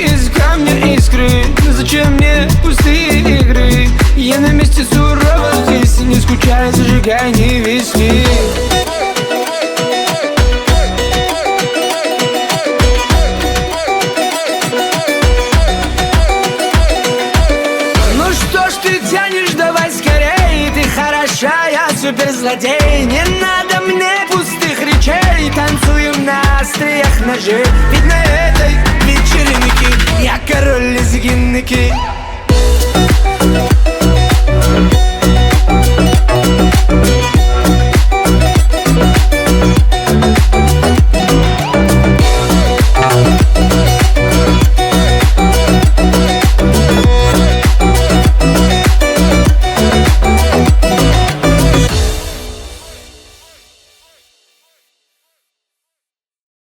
из камня искры. Зачем мне пустые игры? Я на месте суровых истин, не скучай, зажигай, не виски. Ну что ж ты тянешь, давай скорей. Ты хороша, я суперзлодей. Не надо мне пустых речей. Танцуем на остриях ножей. Ведь на этой вечеринке я король лезгинники.